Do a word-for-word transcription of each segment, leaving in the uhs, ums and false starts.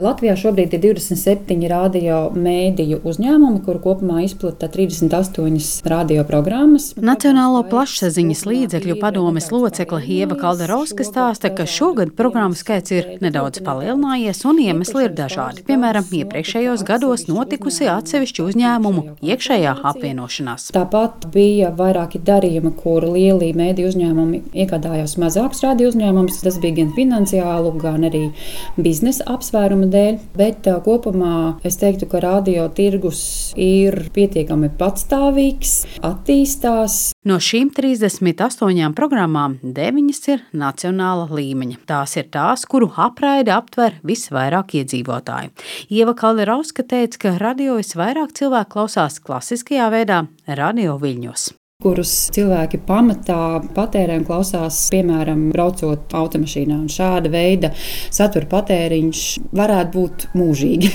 Latvijā šobrīd ir divdesmit septiņi radio mēdīju uzņēmumi, kuru kopumā izplata trīsdesmit astoņas radioprogrammas. Nacionālo plašsaziņas līdzekļu padomes locekle Ieva Kalderovska stāsta, ka šogad programmu skaits ir nedaudz palielinājies un iemesli ir dažādi. Piemēram, iepriekšējos gados notikusi atsevišķu uzņēmumu iekšējā apvienošanās. Tāpat bija vairāki darījumi, kur lieli mēdīju uzņēmumi iegādājās mazākus radio uzņēmumus. Tas bija gan finansiālu, gan arī biznesa apsvērumu dēļ, bet uh, kopumā es teiktu, ka radio tirgus ir pietiekami patstāvīgs, attīstās. No šīm trīsdesmit astoņām programmām deviņas ir nacionāla līmeņa. Tās ir tās, kuru apraide aptver visvairāk iedzīvotāju. Ieva Kalderovska teica, ka radio visvairāk cilvēku klausās klasiskajā veidā radio viļņos, kurus cilvēki pamatā patērē un klausās, piemēram, braucot automašīnā. Un šāda veida satura patēriņš varētu būt mūžīgi.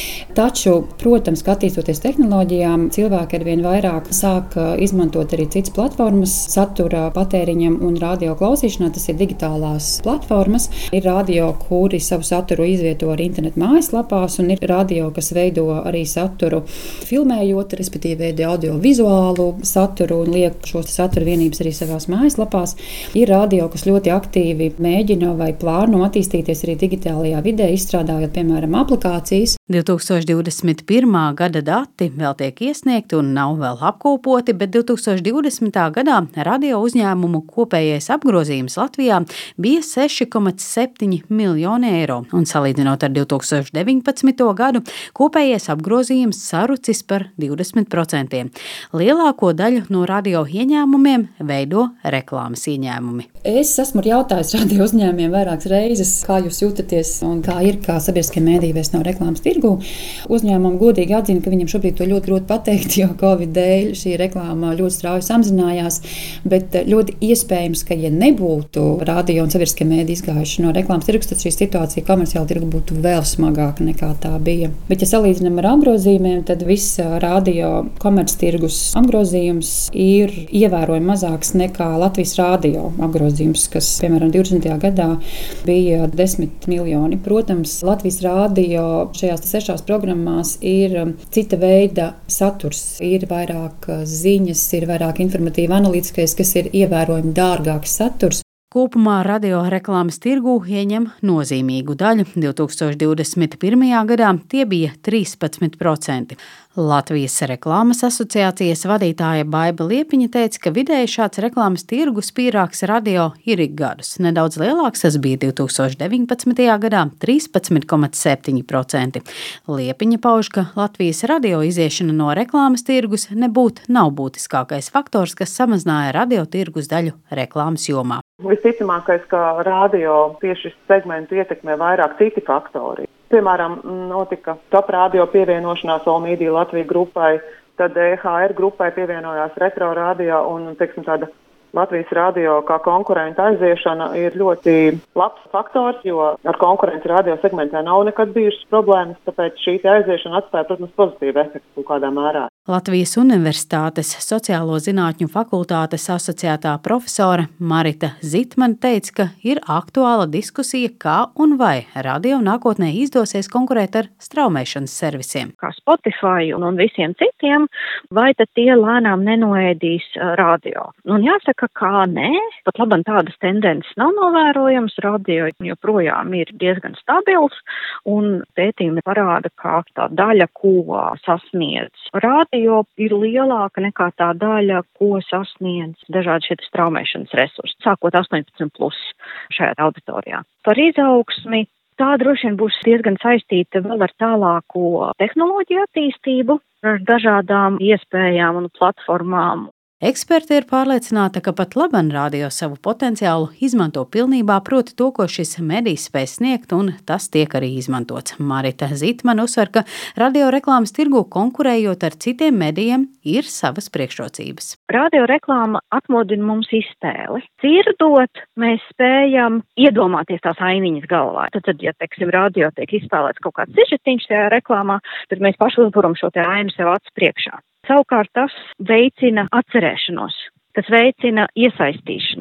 Taču, protams, ka attīstoties tehnoloģijām, cilvēki arvien vairāk sāk izmantot arī citas platformas satura patēriņam un radio klausīšanā. Tas ir digitālās platformas. Ir radio, kuri savu saturu izvieto arī internetu mājaslapās, un ir radio, kas veido arī saturu filmējot, respektīvi veido audiovizuālu saturu un liek šos satura vienības arī savās mājaslapās. Ir radio, kas ļoti aktīvi mēģina vai plāno attīstīties arī digitālajā vidē, izstrādājot, piemēram, aplikācijas. divi tūkstoši divdesmit pirmā gada dati vēl tiek iesniegti un nav vēl apkopoti, bet divi tūkstoši divdesmitā gadā radio uzņēmumu kopējais apgrozījums Latvijā bija seši komats septiņi miljoni eiro, un salīdzinot ar divi tūkstoši deviņpadsmito gadu, kopējais apgrozījums sarucis par divdesmit procentiem. Lielāko daļu no radio ieņēmumiem veido reklāmas ieņēmumi. Es esmu jautājis radio uzņēmumiem vairākas reizes, kā jūs jūtaties un kā ir, kā sabiedriskie mēdīji vairs nav reklāmas tirgu. Uzņēmumi godīgi atzina, ka viņiem šobrīd to ļoti grūti pateikt, jo Covid dēļ šī reklāma ļoti strauji samazinājās, bet ļoti iespējams, ka ja nebūtu radio un sabiedriskie mēdīji izgājuši no reklāmas tirgus, tad šī situācija komerciāla tirgu būtu vēl smagāka nekā tā bija. Bet ja salīdzinām ar apgrozījumiem, tad viss radio komerctirgus apgrozījums ir ievērojami mazāks nekā Latvijas radio apgrozījums, kas, piemēram, divdesmitajā gadā bija desmit miljoni. Protams, Latvijas radio šajās sešās programmās ir cita veida saturs. Ir vairāk ziņas, ir vairāk informatīvi analītiskais, kas ir ievērojami dārgāks saturs. Kopumā radio reklāmas tirgū ieņem nozīmīgu daļu. divi tūkstoši divdesmit pirmajā gadā tie bija trīspadsmit procenti. Latvijas reklāmas asociācijas vadītāja Baiba Liepiņa teica, ka vidēji šāds reklāmas tirgus pīrāgs radio ir ik gadus. Nedaudz lielāks tas bija divi tūkstoši deviņpadsmitajā gadā trīspadsmit komats septiņi procenti. Liepiņa pauž, ka Latvijas radio iziešana no reklāmas tirgus nebūtu nav būtiskākais faktors, kas samazināja radio tirgus daļu reklāmas jomā. Visticamākais, ka radio tieši segmentu ietekmē vairāk citi faktori. Piemēram, notika Top Radio pievienošanās All Media Latvija grupai, tad E H R grupai pievienojās Retro Radio un, teiksim, tāda Latvijas radio kā konkurenta aiziešana ir ļoti labs faktors, jo ar konkurenci radio segmentā nav nekad bijušas problēmas, tāpēc šī aiziešana atstāja, protams, pozitīvu efektu kādā mērā. Latvijas Universitātes Sociālo zinātņu fakultātes asociētā profesore Marita Zitmane teica, ka ir aktuāla diskusija, kā un vai radio nākotnē izdosies konkurēt ar straumēšanas servisiem. Kā Spotify un visiem citiem, vai tad tie lēnām nenoēdīs radio? Un jāsaka, kā nē, pat labam tādas tendences nav novērojams, radio joprojām ir diezgan stabils, un pētījumi parāda, ka tā daļa, ko sasniedz radio, ir lielāka nekā tā daļa, ko sasniedz dažādi šie straumēšanas resursi, sākot astoņpadsmit plus šajā auditorijā. Par izaugsmi tā droši vien būs diezgan saistīta vēl ar tālāko tehnoloģiju attīstību, ar dažādām iespējām un platformām. Eksperti ir pārliecināti, ka pat laban radio savu potenciālu izmanto pilnībā, proti to, ko šis medijs spēj sniegt, un tas tiek arī izmantots. Marita Zitmane uzsver, ka radio reklāmas tirgu konkurējot ar citiem medijiem ir savas priekšrocības. Radio reklāma atmodina mums iztēli. Dzirdot, mēs spējam iedomāties tās ainiņas galvā. Tad, ja, teiksim, radio tiek izspēlēts kaut kāds sižetiņš tajā reklāmā, tad mēs paši uzburam šo te ainu sev acu priekšā. Savukārt tas veicina atcerēšanos, tas veicina iesaistīšanos.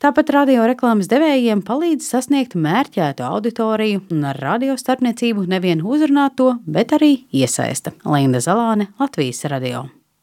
Tāpat radioreklāmas devējiem palīdz sasniegt mērķētu auditoriju un ar radio starpniecību nevien uzrunāt to, bet arī iesaista. Linda Zalāne, Latvijas radio.